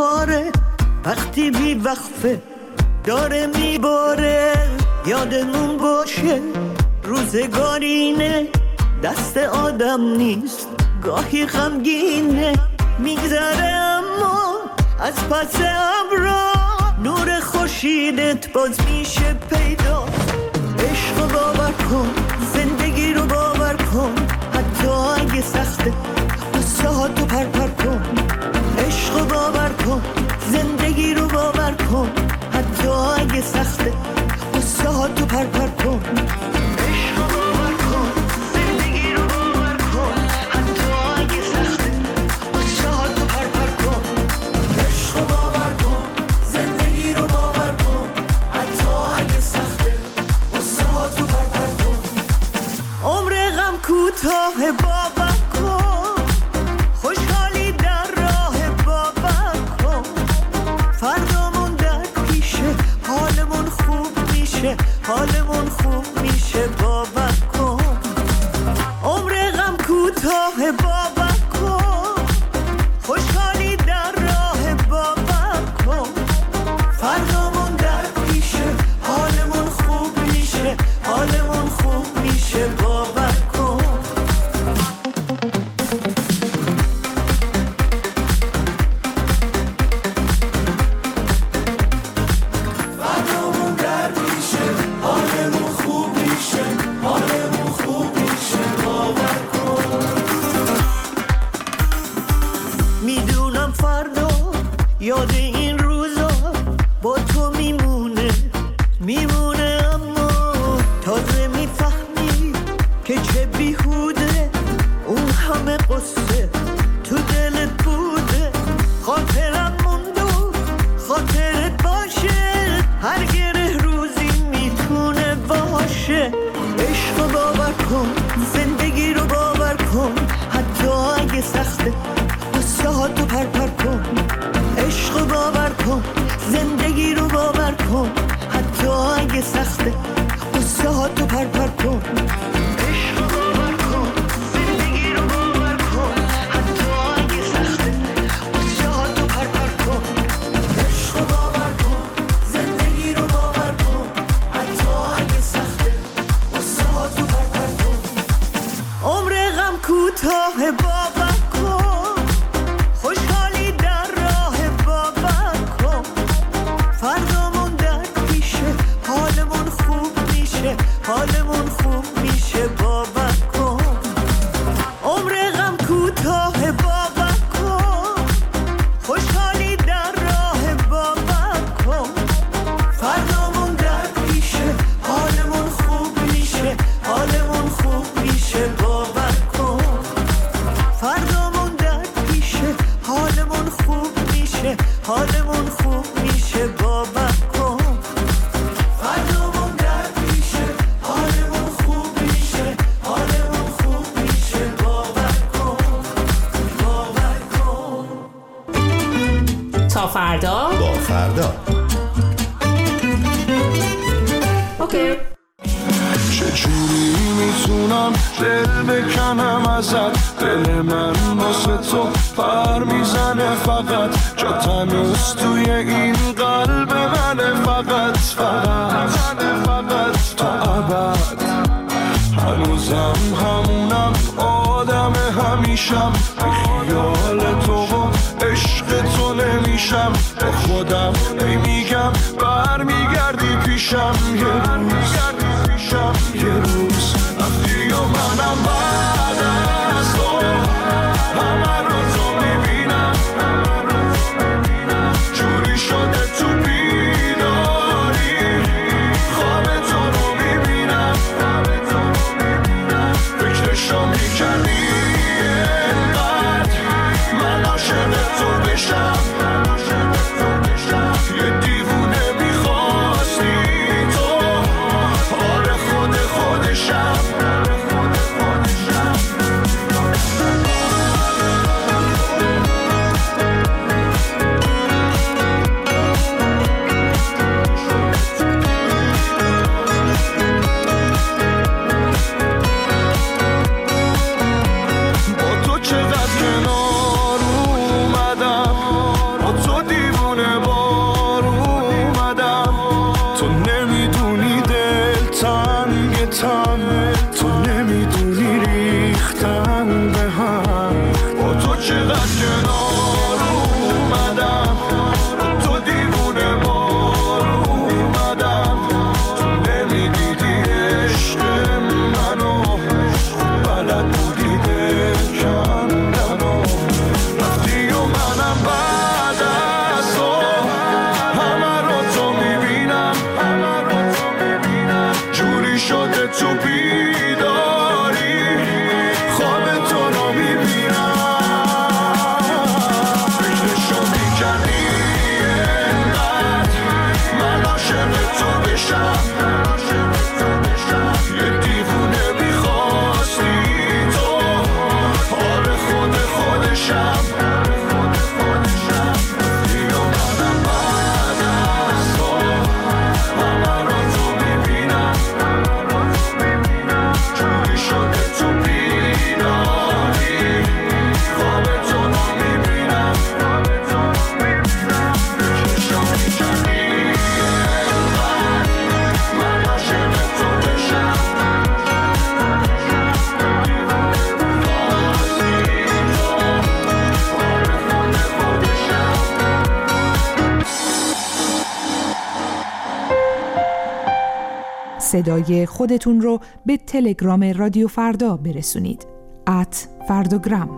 بهاره وقتی بی وقفه داره میباره. یادمون باشه روزگارینه دست آدم نیست گاهی غمگینه. میگذره اما از پس ابرا نور خورشیدت باز میشه پیدا. عشق باور کن زندگی رو باور کن حتی اگه سخته قصه ها تو پر کن. عشق باور کن زندگی رو باور کن حتی اگه سخته قصه ها تو پر کن. عشق باور کن زندگی رو باور کن حتی اگه سخته قصه ها تو پر کن. عشق باور کن زندگی رو باور کن حتی اگه سخته قصه ها تو پر کن. عمر غم کوتاه باور کن خوشحالی در راه باور کن. فردامون در پیشه حالمون خوب میشه حالمون خوب میشه باور کن. عمر غم کوتاه باور کن خوشحالی در راه باور کن. فردامون در پیشه حالمون خوب میشه حالمون خوب میشه باور کن. فردامون در پیشه حالمون خوب میشه حالمون خوب میشه باور کن. میدونم فردا یاد این روزا با تو میمونه اما تازه میفهمی که چه بیهوده اون همه قصه تو دلت بوده. خاطرم موندو خاطرت باشه هر گره روزی میتونه باشه. عشق باور کن زندگی رو باور کن حتی اگه سخته قصه ها تو پر کن. عشق باور کن زندگی رو باور کن حتی اگه سخته قصه ها تو پر کن. عشق باور کن زندگی رو باور کن حتی اگه سخته قصه ها تو پر کن. عشق باور کن زندگی رو باور کن حتی اگه سخته قصه ها تو پر کن. عمر غم کوتاه باور کن خوشحالی در راه باور کن. فردامون در پیشه حالمون خوب میشه حالمون خوب میشه باور کن. عمر غم کوتاه باور کن خوشحالی در راه باور کن. فردامون در پیشه حالمون خوب میشه حالمون خوب میشه باور کن. فردامون در پیشه حالمون خوب میشه حالمون خوب میشه باور کن. فردامون در پیشه حالمون خوب میشه حالمون خوب میشه باور کن باور کن. تا فردا با فردا اوکی. چجوری میتونم دل بکنم ازت؟ دل من واسه تو پر میزنه فقط جات هنوز توی این قلب منه فقط تا ابد. هنوزم همونم آدم همیشم به خیال تو و عشق تو نمیشم. با خودم میگم برمیگردی پیشم یه روز وقتی و منم بعد از تو همه رو تو میبینم جوری شده تو بیداری خواب تو رو میبینم فکرشو میکنی اینقدر من عاشق تو بشم. یه دیوونه میخواستی تو صدای خودتون رو به تلگرام رادیو فردا برسونید. @فرداگرام.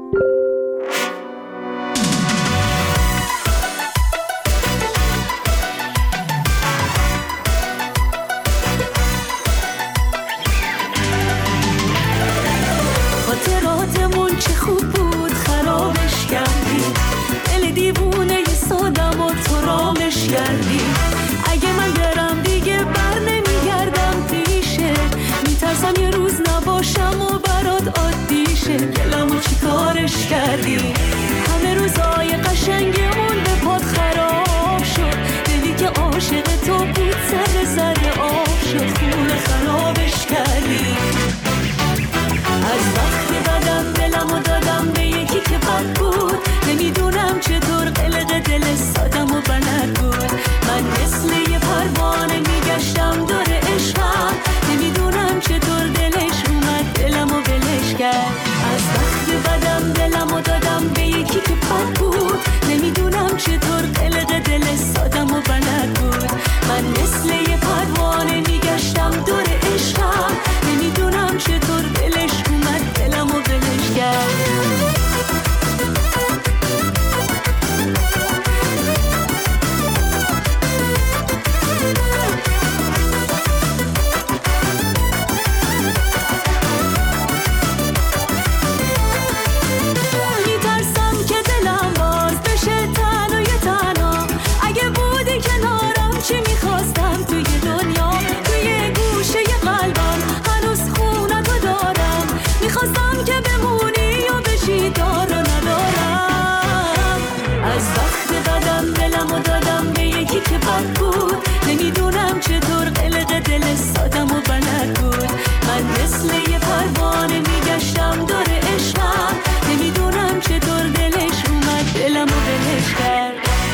خاطراتمون چه خوب بود خرابش کردی، دل دیوونه ی سادم و تو رامش کردی. اگه من برم دیگه بر نمیگردم پیشه، میترسم یه روز نباشم و برات عادیشه. دلمو چی کارش کردی، همه روزای قشنگمون به پات خراب شد. دلی که عاشق تو بود سر آب شد، خونه خرابش کردی. از وقتی بدم دلمو دادم به یکی که بد بود، نمیدونم چطور قلق دل سادم و بلد بود. من مثل یه پروانه میگشتم دور عشقم، نمیدونم چطور دلش اومد دلمو ولش کرد. از وقتی بدم دلمو دادم به یکی که بد بود، نمیدونم چطور قلق دل سادم و بلد بود. من مثل یه پروانه میگشتم دور عشقم، نمیدونم چطور دلش اومد دلمو ولش کرد. نمیدونم چطور قلق دل سادم و بلد بود. من مثل یه پروانه میگشتم دور عشقم، نمیدونم چطور دلش اومد دلمو ولش کرد.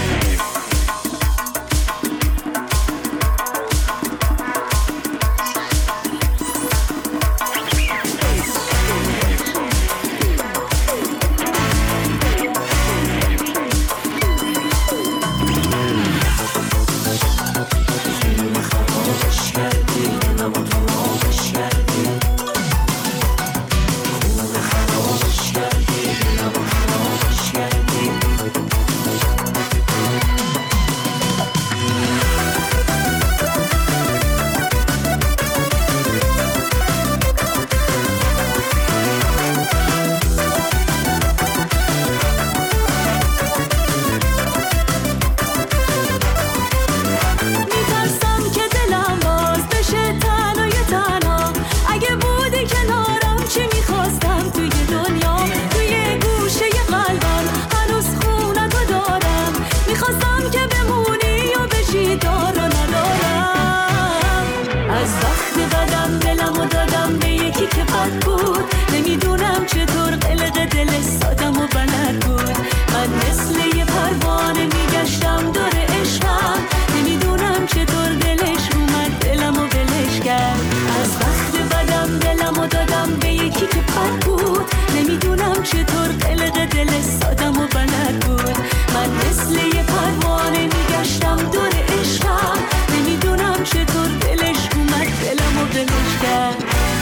چطور قلق دل سادم و بلد بود. من مثل یه پروانه میگشتم دور عشقم، نمیدونم چطور دلش اومد دلمو ولش کرد.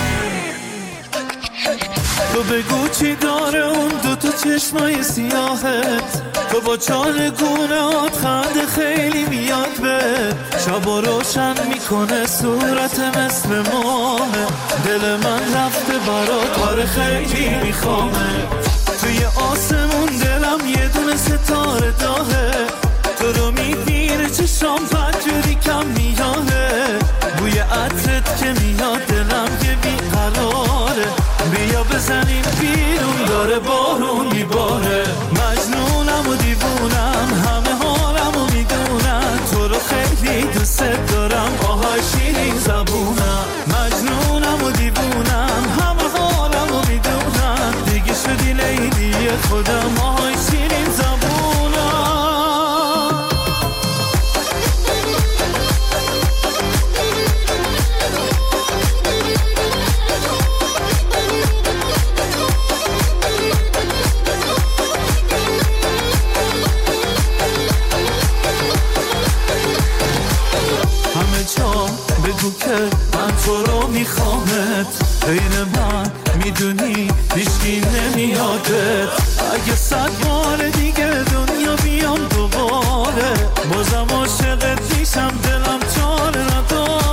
تو بگو چی داره اون دوتا چشمای سیاهت، تو با چالگونهات خنده خیلی میاد به شبا روشن میکنه صورت مثل ماهه. دل من رفته برات کار خیلی میخوامه، توی آسمون دلم یه دونه ستاره داهه. تو رو میبینه چشام بدجوری کم میاده، بوی عطرت که میاد دلم یه بیقراره. بیا بزنیم بیرون داره بارون میباره، مجنونم و دیوونم همه حالم و میدونم. تو رو خیلی دوست دارم آهای شیرین زبونم، مجنونم و دیوونم همه حالم و میدونم. دیگه شدی لیلی خودم آهای شیرین زبونم. همه جا بگو که من تو رو میخوامت، غیر من میدونی هیچکی نمیادت. اگه 100 بار دیگه دنیا بیام دوباره، بازم عاشقت میشم، دلم چاره نداره.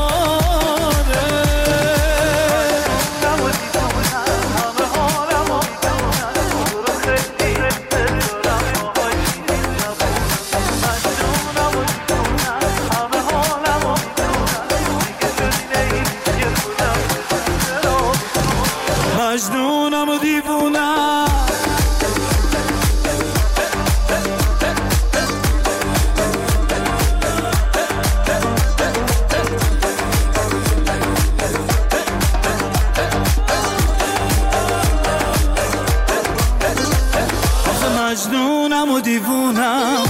مجنونم و دیوونم، مجنونم و دیوونم.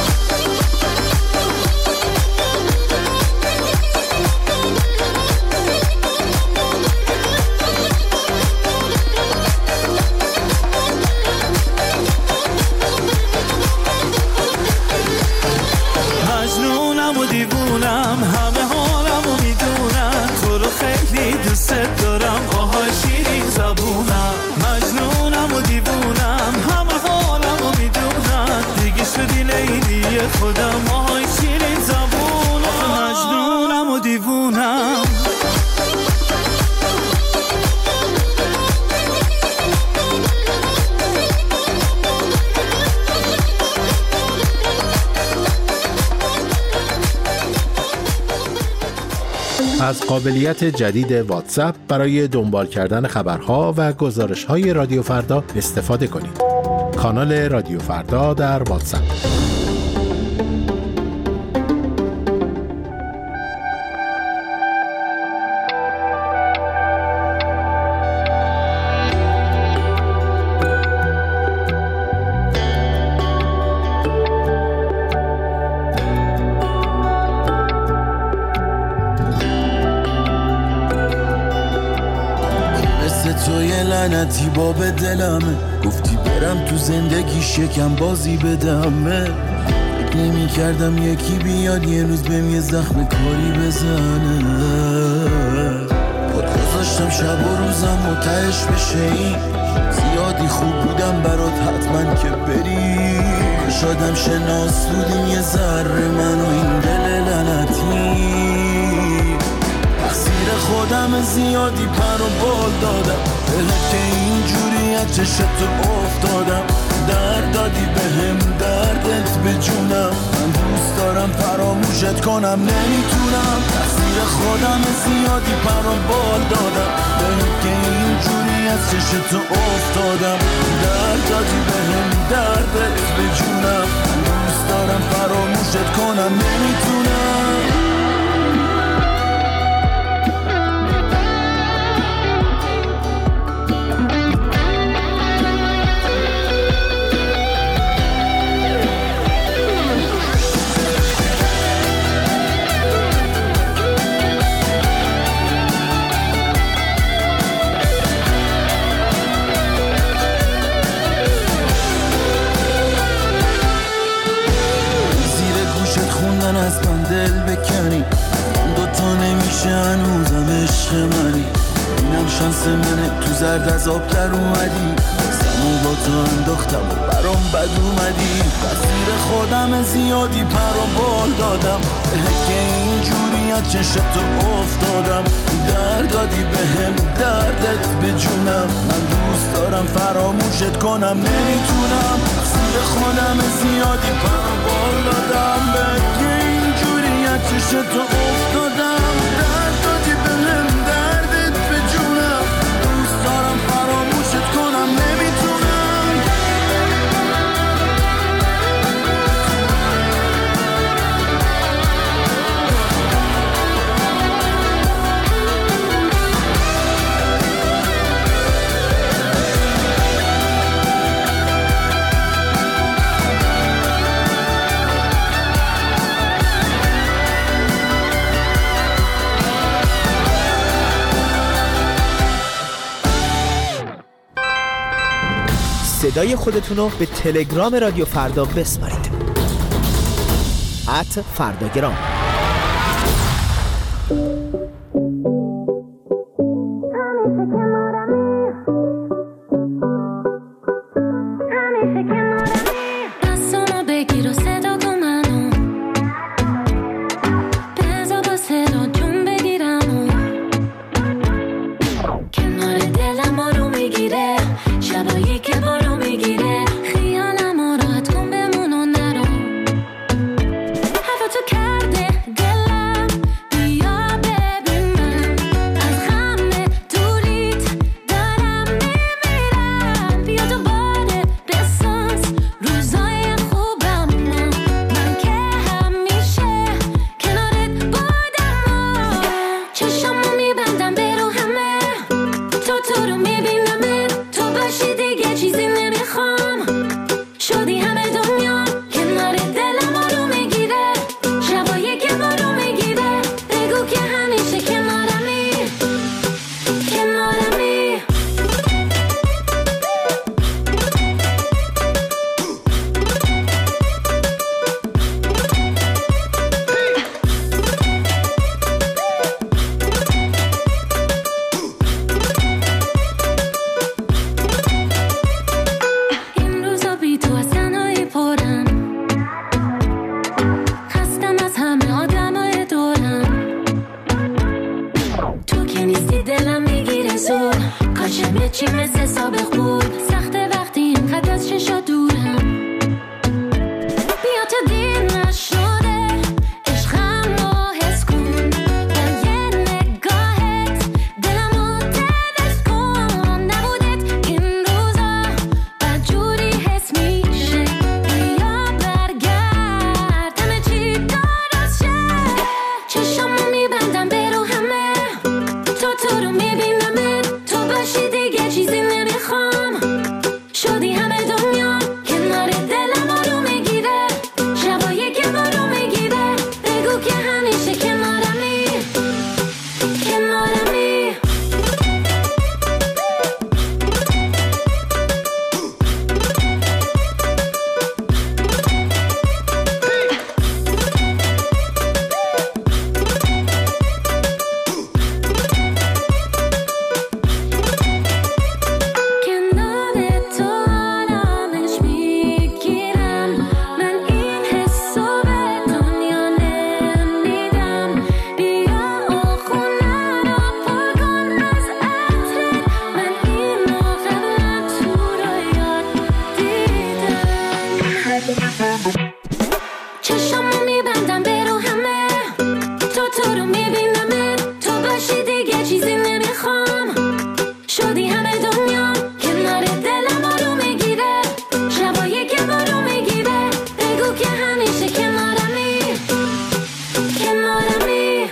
مجنونم و دیوونم، همه حالمو میدونن، تو رو خیلی دوست دارم، آهای شیرین زبونم. مجنونم و دیوونم، همه حالمو میدونن، دیگه شدی لیلی خودم، آهای شیرین زبونم. مجنونم و دیوونم. از قابلیت جدید واتساپ برای دنبال کردن خبرها و گزارش‌های رادیو فردا استفاده کنید. کانال رادیو فردا در واتساپ. لعنتی باب دلمه، گفتی برم تو زندگی شکم بازی بدمه. فکر نمی کردم یکی بیاد یه روز بهم یه زخم کاری بزنه. خود گذاشتم شب و روزم متعش بشه، این زیادی خوب بودم برات حتما که بری. شادم شناسودیم یه ذره من و این دل لعنتی. تقصیر خودم زیادی پر و بال دادم، بهت که اینجوری از چشتو افتادم. درد دادی بهم دردت به جونم، من دوست دارم فراموشت کنم نمیتونم. تقصیر خودم زیادی پر و بال دادم، بهت که اینجوری از چشتو افتادم. درد دادی بهم دردت به جونم، من دوست دارم فراموشت کنم نمیتونم. از من دل بکنی، دوتا نمیشه هنوزم عشق منی. اینم شانس منه تو زرد از آب در اومدی، سمو با تو انداختم و برام بد اومدی. تقصیر خودم زیادی پر و بال دادم، بهت که اینجوری از چشتو افتادم. درد دادی بهم دردت به جونم، من دوست دارم فراموشت کنم نمیتونم. تقصیر خودم زیادی پر و بال دادم، بهت که اینجوری از چشتو افتادم. درد دادی بهم دردت به جونم، دوست دارم فراموشت کنم نمیتونم. صدای خودتون رو به تلگرام رادیو فردا بسپارید. @فرداگرام. همه چی مثل سابق بود. سخته وقتی اینقدر از چشا دورم. بیا تا دیر نشده عشقم رو حس کن. در یه نگاهت دلمو تنس کن. نبودت این روزا بدجوری حس میشه. بیا برگرد همه چی درست شه. چشمو میبندم برو همه تو رو میبینم. تو باشی دیگه چیزی نمیخوام. شدی همه دنیا کنار دلم رو میگیره. شبایی که برو میگیره بگو که همیشه کنارمی. کنارمی چشمو میبندم برو همه تو رو میبینم. تو باشی دیگه چیزی نمیخوام. شدی همه دنیا کنار دلم رو میگیره. شبایی که برو میگیره بگو که همیشه کنارمی. کنارمی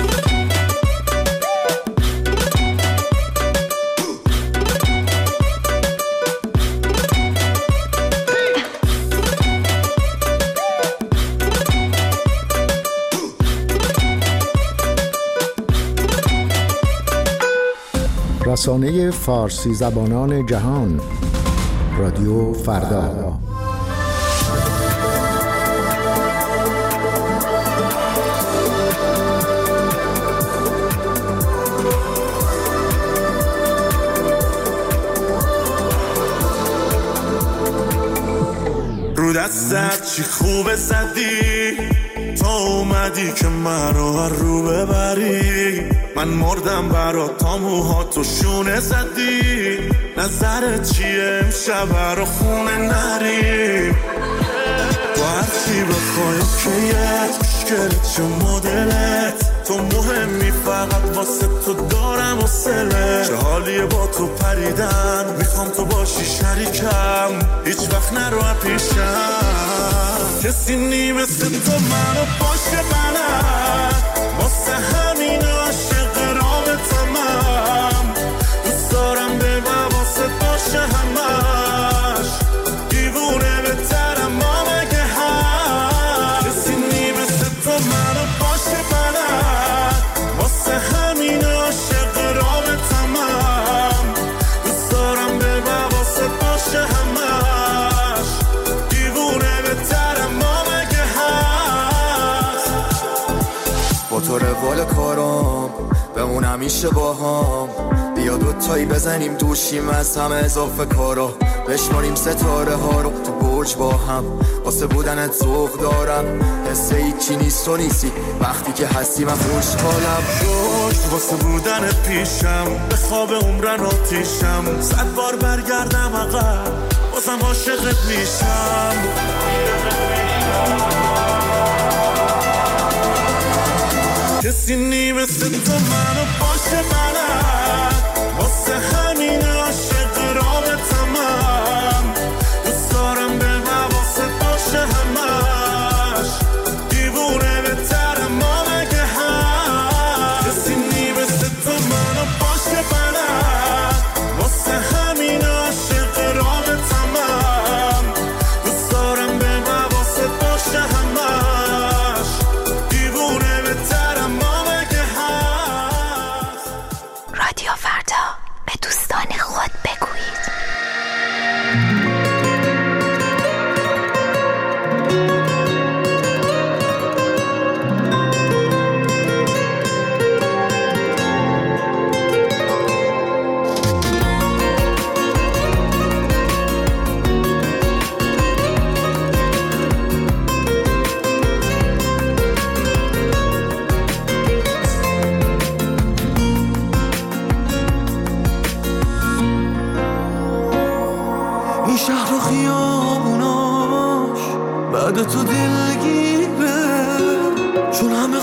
رسانه فارسی زبانان جهان رادیو فردا. رو دستت چی خوبه زدی تا اومدی که من رو ببری. من مردم برات تا موهاتو شونه زدی. نظرت چیه امشب رو خونه نریم. با هرچی بخوای اوکیت مشکلت چه مدلت. تو مهمی فقط واسه تو دارم حوصله. چه حالیه با تو پریدن میخوام تو باشی شریکم. هیچ وقت نرو پیشم. کسی نی مثل تو منو باشه بلد. واسه همین عاشق رابطمم. دوست دارم به واسه باشه همش. دیوونه بهترم ما مگه هست. کسی نی مثل تو منو باشه بلد. واسه همین عاشق رابطمم. دوست دارم به واسه باشه همش. دیوونه بهترم ما مگه هست. با تو روال کارام بمون همیشه با هم. بیا دوتایی بزنیم دوشیم از همه اضافه کارا. بشماریم ستاره ها رو تو برج با هم. واسه بودنت ذوق دارم حسه هیچی نیست تو نیستی. وقتی که هستی من خوشحالم. واسه بودنت پیشم به خواب عمرن آتیشم. 100 بار برگردم عقب بازم عاشقت میشم. کسی نی مثل تو منو باشه بلد. واسه همین عاشق رابطمم. دوست دارم به واسه باشه همش. دیوونه بهترم ما مگه هست. کسی نی مثل تو منو باشه بلد. واسه همین عاشق رابطمم. دوست دارم به واسه باشه همش. دیوونه بهترم ما مگه هست. رادیو فردا. تو دلگیره، چون همه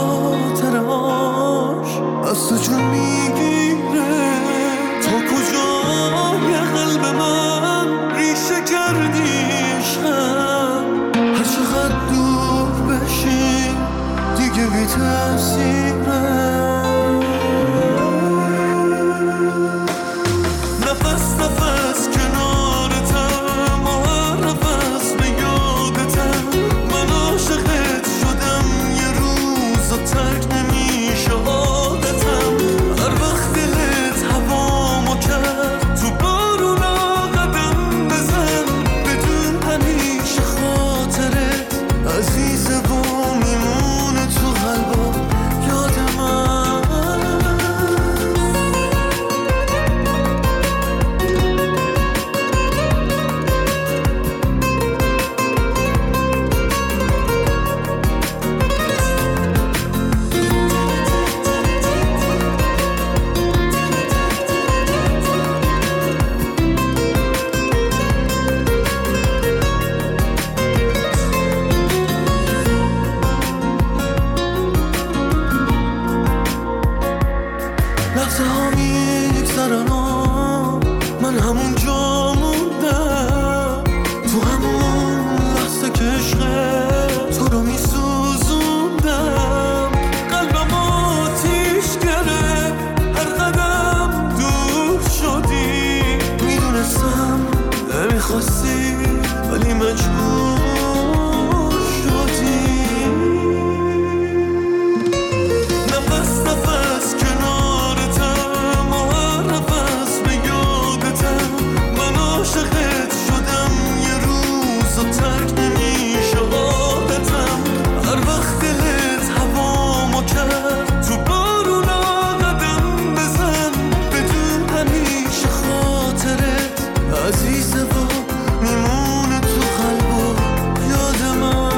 خاطراش از تو جون میگیره. تا کجای قلب من ریشه کردی عشقم، هر چقدر دور بشی دیگه بی تأثیره. نفس نفس کنارتم و هر نفس به یادتم. من عاشقت شدم یه روز و ترک نمیشه عادتم. هر وقت دلت هوامو کرد تو بارونا قدم بزن، بدون همیشه خاطرت عزیزه و میمونه تو قلبم یاد من. لحظه ها میگذرن و من همون جا موندم، تو همون لحظه که عشق تو رو میسوزوندم. قلبم آتیش گرفت هر قدم دور شدی، میدونستم نمیخواستی ولی مجبور شدی. نفس نفس کنارتم و هر نفس به یادتم. من عاشقت شدم یه روز و ترک نمیشه عادتم. هر وقت دلت هوامو کرد تو بارونا قدم بزن، بدون همیشه خاطرت عزیزه و میمونه تو قلب و یاد من.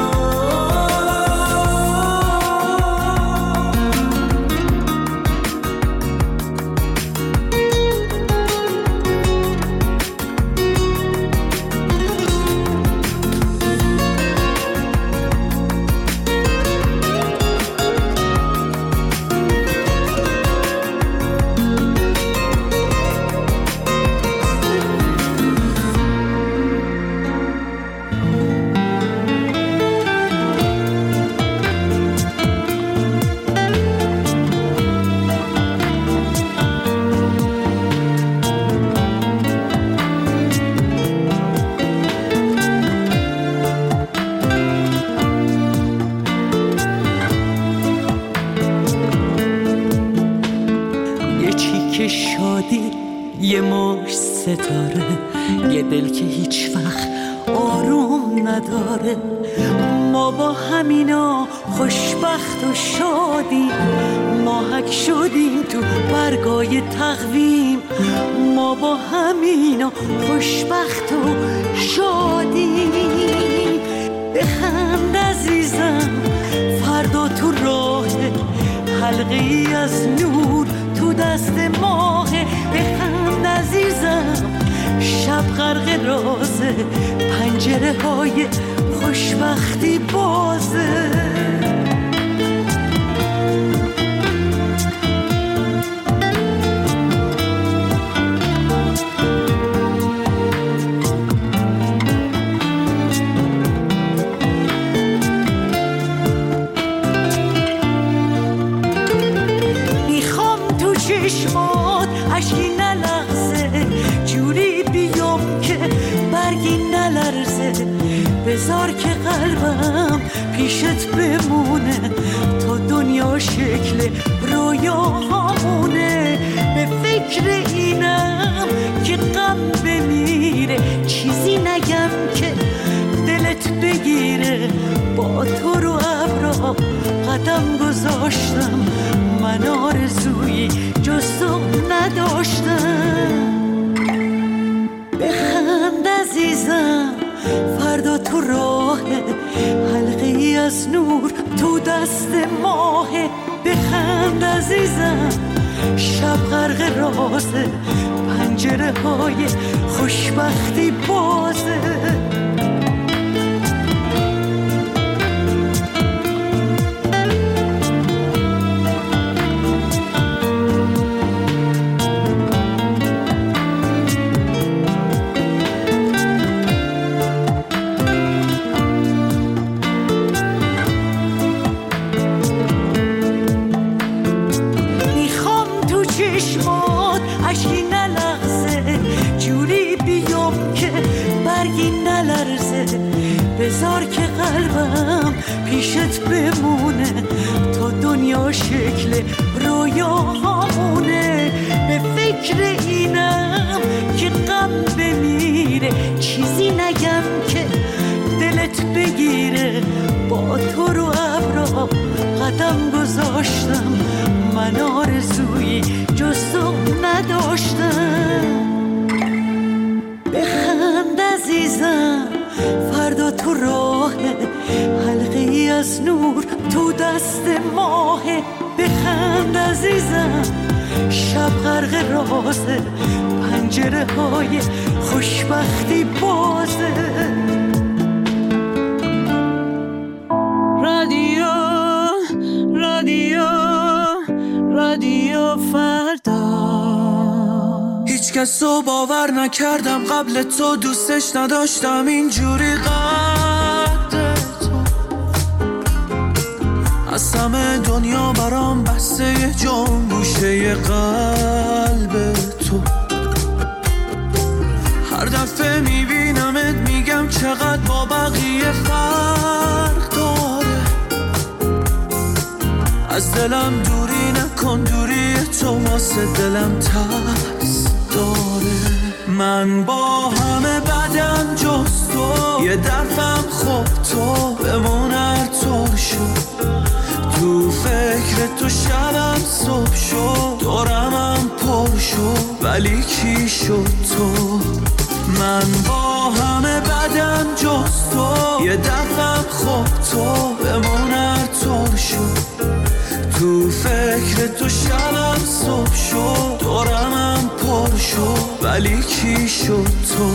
یه چیک شادی، یه مش ستاره، یه دل که هیچ وقت آروم نداره. ما با همینا خوشبخت و شادیم، ماهک شدیم تو برگای تقویم. ما با همینا خوشبخت و شادیم. بخند عزیزم فردا تو راه، حلقه‌ای از نور تو دست ماه. بخند عزیزم شب غرق رازه، پنجره های خوشبختی بازه. میخوام تو چشمات اشکی نلغزه، جوری بیام که برگی نلرزه. بذار که قلبم پیشت بمونه تا دنیا شکل رویاهامونه. به فکر اینم که غم بمیره، چیزی نگم که دلت بگیره. با تو رو ابرا قدم گذاشتم، من آرزویی جز تو نداشتم. بخند عزیزم فردا تو راه، حلقه‌ای از نور تو دست ماه. بخند عزیزم شب غرق رازه، پنجره های خوشبختی بازه. پیشت بمونه تا دنیا شکل رویاهامونه. به فکر اینم که غم بمیره، چیزی نگم که دلت بگیره. با تو رو ابرا قدم گذاشتم، من آرزویی جز تو نداشتم. بخند عزیزم فردا تو راهه، حلقه ای از نور تو دست ماهه. بخند عزیزم شب غرق رازه، پنجره های خوشبختی بازه. رادیو فردا. هیچ کس رو باور نکردم قبل تو، دوستش نداشتم اینجوری قد تو. از همه دنیا برام بسته یه جام گوشه قلب تو. هر دفعه میبینمت میگم چقدر با بقیه فرق داره. از دلم دوری نکن، دوری تو واسه دلم ترس داره. من با همه بدم جز تو، یه دفعم خوب تو بمون هر طور شد. تو فکر تو شبم صبح شد، دورمم پر شد ولی کی شد تو. من با همه بدم جز تو، یه دفعم خوب تو بمون هر طور شد. تو فکر تو شبم صبح شد، دورمم پر شد ولی کی شد تو.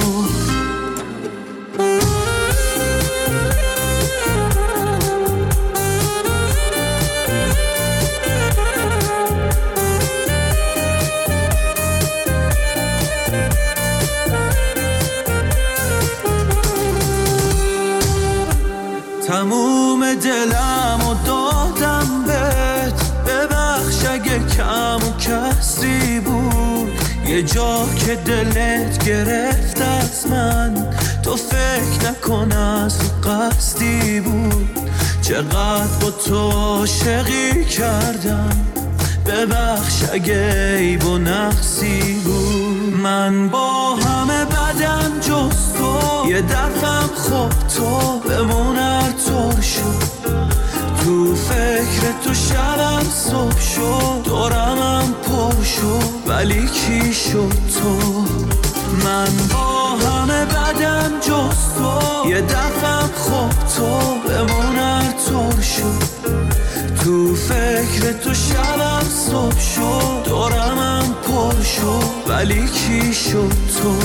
تموم دلم و دادم بهت، ببخش اگه کم و کسری بود. یه جا که دلت گرفت از من، تو فکر نکن از قصدی بود. چقدر با تو عاشقی کردم، ببخش اگه عیب و نقصی بود. من با همه بدم جز تو، یه دفعم خوب تو بمون هر طور شد. تو فکر تو شبم صبح شد، دورمم پر شد ولی کی شد تو. من با همه بدم جز تو، یه دفعم خوب تو بمون هر طور شد. تو فکر تو شبم صبح شد، دورمم پر شد ولی کی شد تو.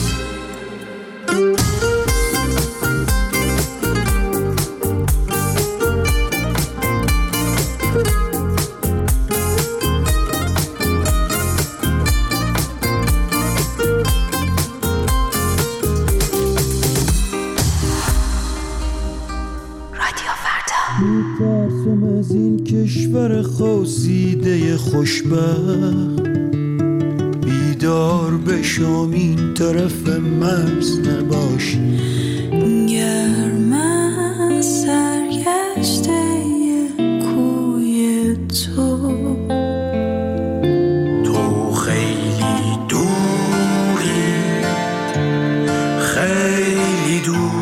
میترسم از این کشور خواسیده خوشبخت، بیدار بشم این طرف مرز نباش. گرم از سرگشته کوی تو، تو خیلی دوری، خیلی دوری.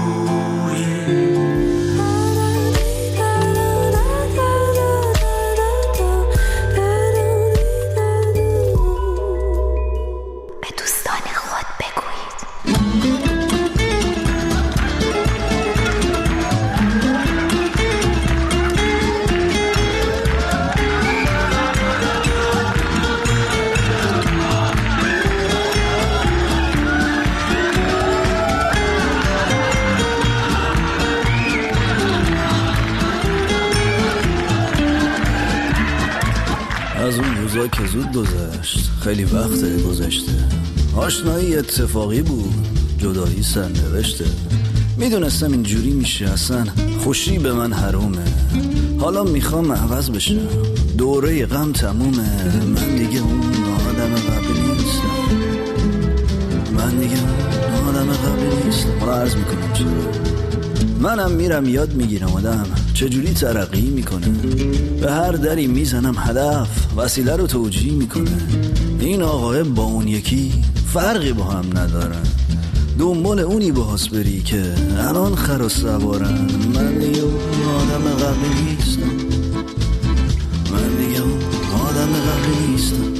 از اون روزا که زود گذشت، خیلی وقت گذشته. آشنایی اتفاقی بود، جدایی سرنوشته. میدونستم اینجوری میشه، اصلا خوشی به من حرومه. حالا میخوام عوض بشم، دوره غم تمومه. من دیگه اون آدم قبلی نیستم. من دیگه آدم قبلی نیستم. حالا عرض میکنم چرا. منم میرم یاد میگیرم آدم چجوری ترقی میکنه. به هر دری میزنم هدف وسیله رو توجیه میکنه. این آقای با اون یکی فرقی با هم ندارن. دنبال اونی باهاس بری که الان خر و سوارن. من دیگه آدم قبلی نیستم. من دیگه آدم قبلی نیستم.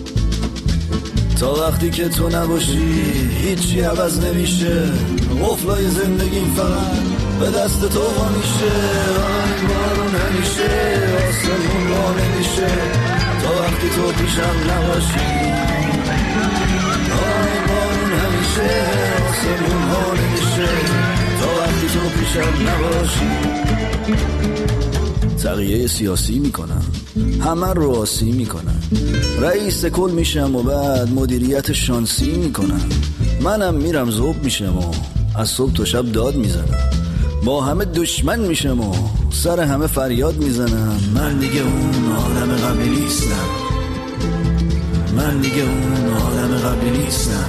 تا وقتی که تو نباشی هیچی عوض نمیشه. قفلای زندگیم فقط به دست تو وا میشه. آی بارون همیشه آسمون وا نمیشه تا وقتی تو پیشم نباشی. آی بارون همیشه آسمون وا نمیشه تا وقتی تو پیشم نباشی. تغییر سیاسی میکنم، همه رو آسی میکنم، رئیس کل میشم و بعد مدیریت شانسی میکنم. منم میرم ذوب میشم و از صبح تا شب داد میزنم. با همه دشمن میشم و سر همه فریاد میزنم. من دیگه اون آدم قبلی نیستم. من دیگه اون آدم قبلی نیستم.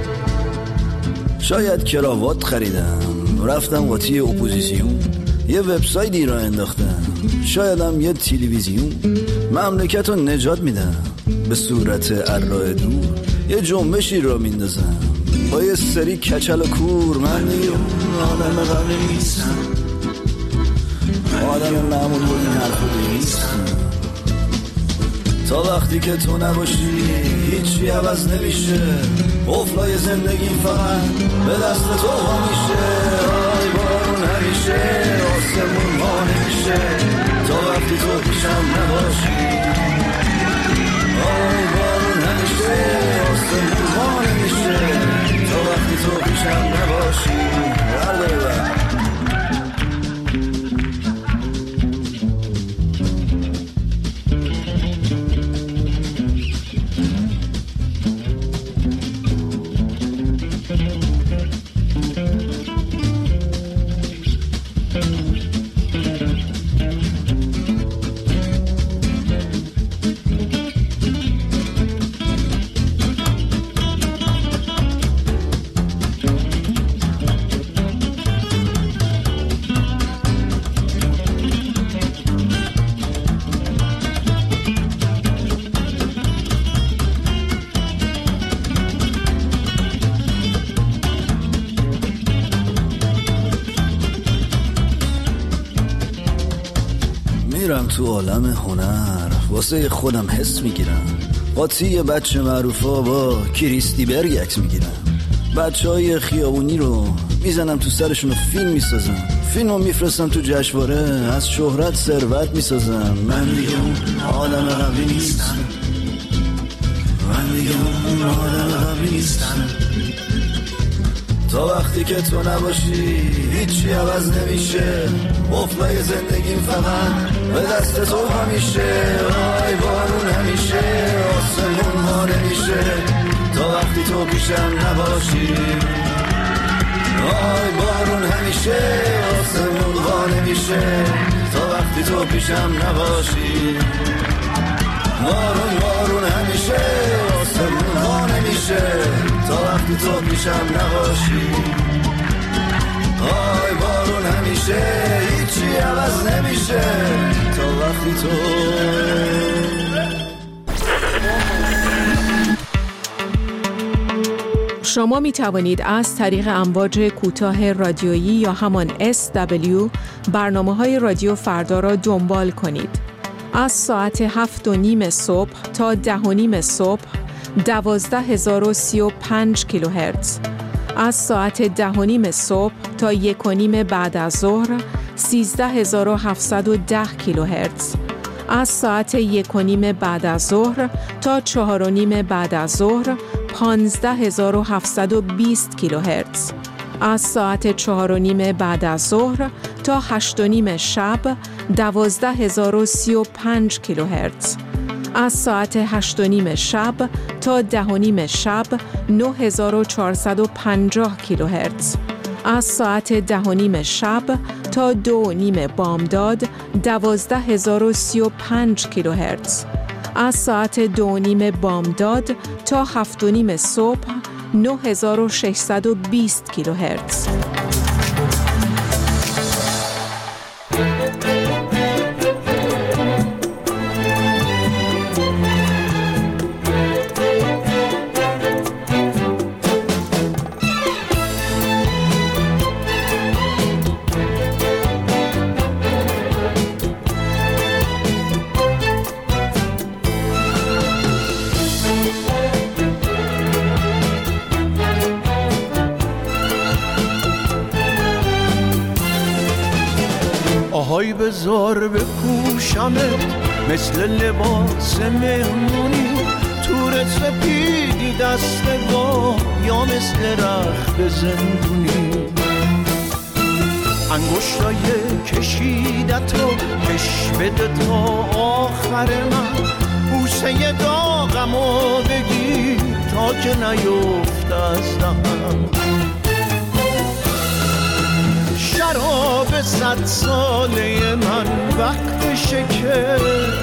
شاید کراوات خریدم رفتم قاطی اپوزیسیون. یه وبسایتی را انداختم شایدم یه تلویزیون. مملکت رو نجات میدم به صورت ارائه دور. یه جنبشی را میندازم با یه سری کچل و کور. من دیگه اون آدم قبلی نیستم. آدم معمول بود این حرف رو نیستم. تا وقتی که تو نباشی هیچی عوض نمیشه. قفلای زندگی فقط به دست تو وا میشه. آی بارون همیشه آسمون وا نمیشه تا وقتی تو پیشم نباشی. آی بارون همیشه آسمون وا نمیشه تا وقتی تو پیشم نباشی. میرم تو عالم هنر واسه خودم حس میگیرم. قاطی بچه معروفا با کریستی برگ عکس میگیرم. بچه های خیابونی رو میزنم تو سرشون و فیلم میسازم. فیلمو میفرستم تو جشنواره از شهرت ثروت میسازم. من دیگه اون آدم قبلی نیستم. من دیگه اون آدم قبلی نیستم. تا وقتی که تو نباشی هیچی عوض نمیشه. قفلای زندگیم فقط به دست تو همیشه. آی بارون همیشه آسمون ها نمیشه تا وقتی تو پیشم نباشی. آی بارون همیشه آسمون ها نمیشه تا وقتی تو پیشم نباشی. بارون بارون همیشه آسمون ها نمیشه تا وقتی تو پیشم نباشی. آی بارون همیشه هیچی عوض نمیشه تا وقتی تو. شما می توانید از طریق امواج کوتاه رادیویی یا همان SW برنامه‌های رادیو فردا را دنبال کنید. از ساعت 7:30 صبح تا 10:30 صبح 12035 کیلوهرتز. از ساعت 10:30 صبح تا 1:30 بعد از ظهر 13710 کیلوهرتز. از ساعت 1:30 بعد از ظهر تا 4:30 بعد از ظهر 15720 کیلوهرتز. از ساعت 4:30 بعد از ظهر تا 8:30 شب 12035 کیلوهرتز. از ساعت 8:30 شب تا 10:30 شب 9450 کیلوهرتز. از ساعت 10:30 شب تا 2:30 بامداد 12035 کیلوهرتز. از ساعت 2:30 بامداد تا 7:30 صبح 9620 کیلوهرتز. آهای بذار بپوشمت مثل لباس مهمونی، تور سپیدی دستگاه یا مثل رخت زندونی، انگشتای کشیدت رو کش بده تا آخر من، بوسه داغمو بگیر تا که نیفت از دهنم، شراب 100 ساله من وقتشه که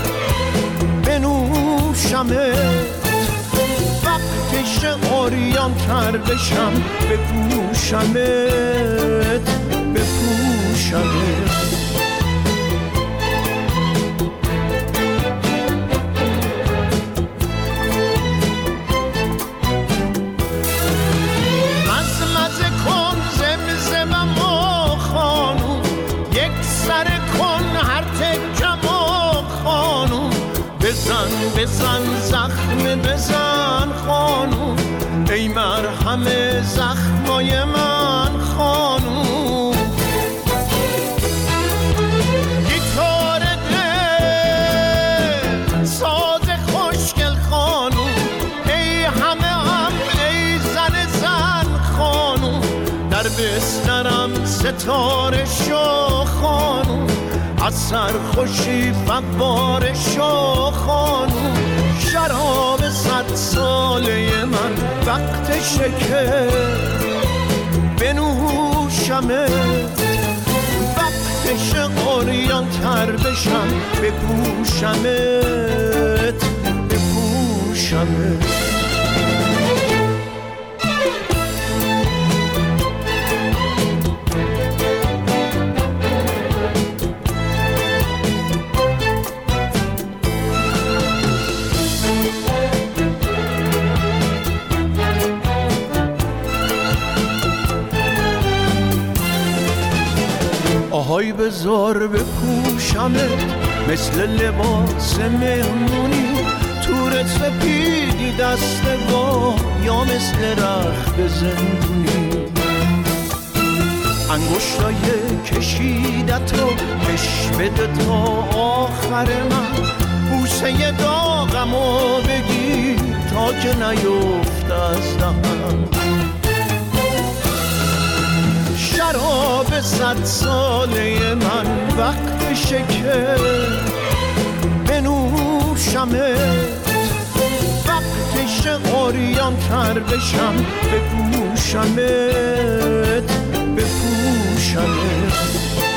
بنوشمت، وقتشه عریان تر بشم بپوشمت بپوشمت. بزن زخم بزن خانوم، ای مرهم زخمای من خانوم، گیتار دل ساز خوشگل خانوم، ای همه هم ای زن خانوم، در بسترم ستاره شو خانوم، از سرخوشی فواره شو خانوم، شراب 100 ساله من وقتشه که بنوشمت، وقتشه عریان تر بشم بپوشمت بپوشمت. آهای بذار بپوشمت مثل لباس مهمونی، تور سپیدی دستگاه یا مثل رخت زندونی، انگشتای کشیدت رو کش بده تا آخر من، بوسه داغمو بگیر تا که نیفت از دهنم، شراب 100 ساله من وقتشه که بنوشمت، وقتشه عریان تر بشم بپوشمت بپوشمت.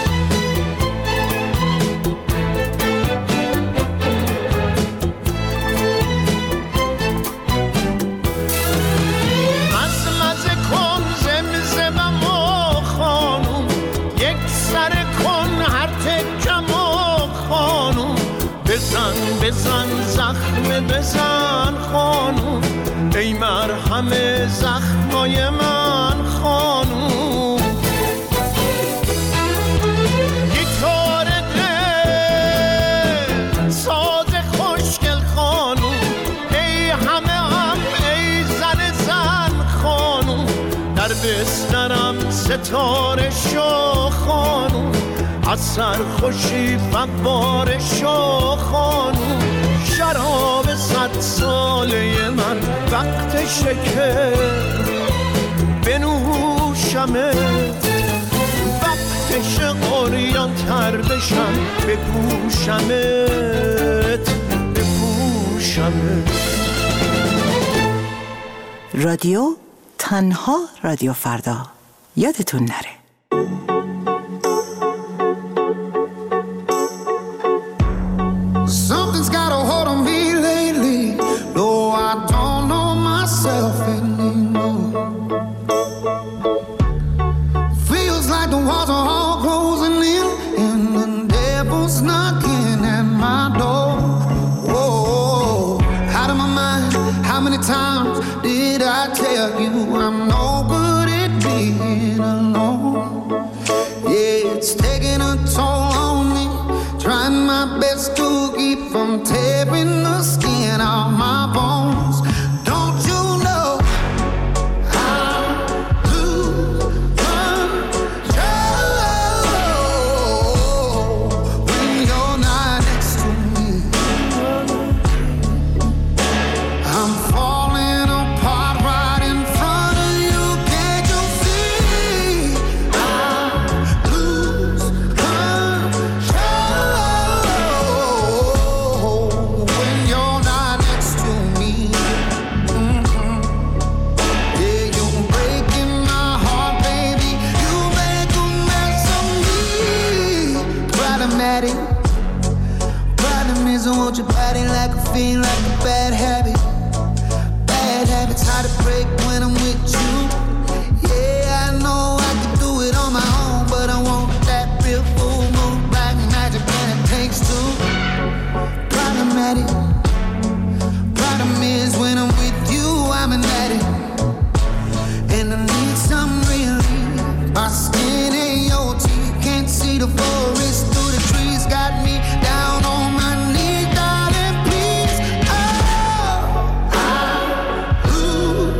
بزن زخم بزن خانوم، ای مرهم زخمای من خانوم، گیتار دل ساز خوشگل خانوم، ای همه هم ای زن خانوم، در بسترم ستاره شو خانوم، از سرخوشی فواره شو خانوم، شراب 100 ساله من وقتشه که بنوشمت، وقتشه عریان تر بشم بپوشمت بپوشمت. رادیو تنها رادیو فردا، یادتون نره. Something's got a hold on me lately. No, I don't know myself anymore. did I tell you I'm no good at being alone? Yeah, it's taking a toll on me, trying my best to keep from tearing the skin off my bones. Don't you know I lose control when you're not next to me? I'm falling apart right in front of you. Can't you see? I lose control when you're not next to me. Yeah, you're breaking my heart, baby. You make a mess of me. Problematic. Problem is I want your body like a fiend, like a bad habit. Bad habits hard to break when I'm with you. Yeah, I know I can do it on my own, but I want that real full moon, black magic, and it takes two. Problematic. Problem is when I'm with you, I'm an addict, and I need some relief. My skin ain't your teeth, can't see the forest through the trees. Got me down on my knees, darling, please. Oh, I lose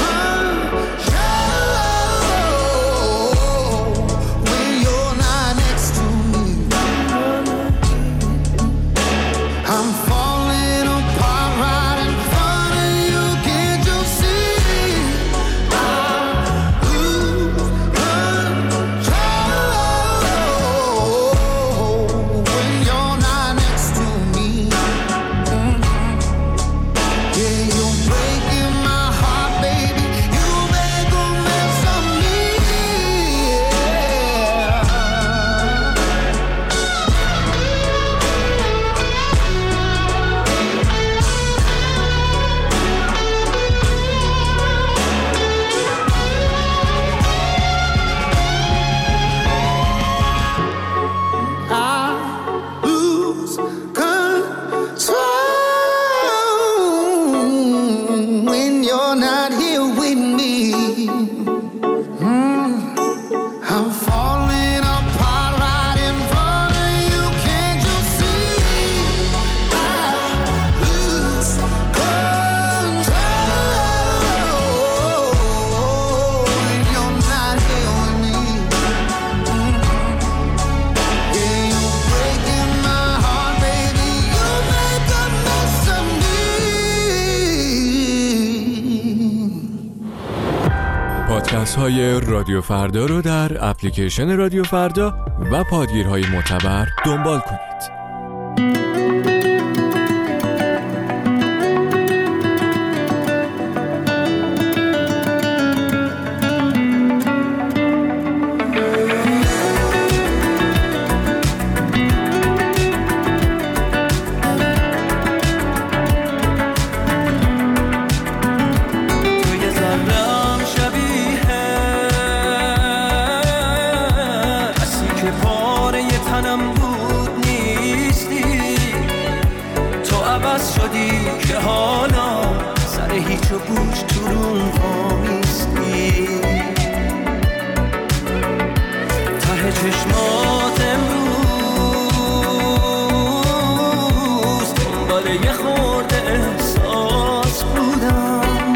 control when you're not next to me. I'm falling apart right in front of you. Can't you see? I lose control when you're not next to me. Yeah, you're breaking my heart, baby. You make a mess of me. I lose control when you're not here with me. I'm falling apart right in front of you. Can't you see? I lose control when you're not here with me. Yeah, you're breaking my heart, baby. You make a mess of me. پادکست های رادیو فردا رو در اپلیکیشن رادیو فردا و پادگیرهای معتبر دنبال کنید. توی ذره‌ام شبیه کسی که پاره تنم بود نیستی. تو عوض شدی که حالا سر هیچ و گوش تو روم وامیستی. ته چشمات امروز دنبال یه خورده احساس بودم.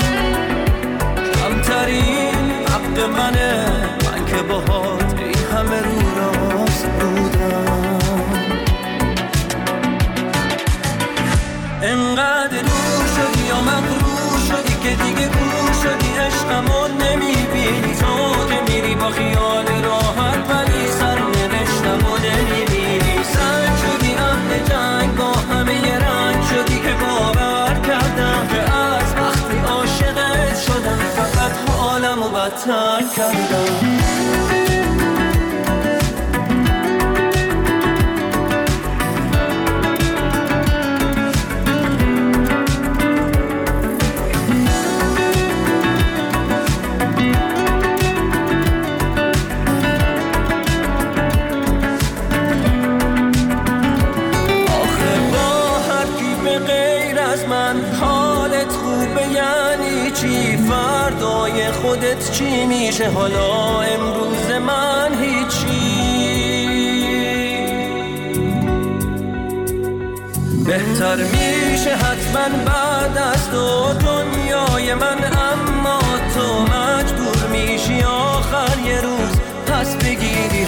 کمترین حق منه، من که باهات این همه رو راست بودم. انقدر دور شدی یا مغرور شدی که دیگه گور شدی. عشقمو نمیبینی، تو که میری با خیال راحت، ولی سرنوشتمو نمیبینی. سنگ شدی اهل جنگ، با همه یه رنگ شدی که باور کردم که از وقتی عاشقت شدم فقط حالمو بدتر کردم. غیر از من حالت خوبه یعنی چی؟ فردای خودت چی میشه؟ حالا امروز من هیچی. بهتر میشه حتما بعد از تو دنیای من، اما تو مجبور میشی آخر یه روز پس بگیری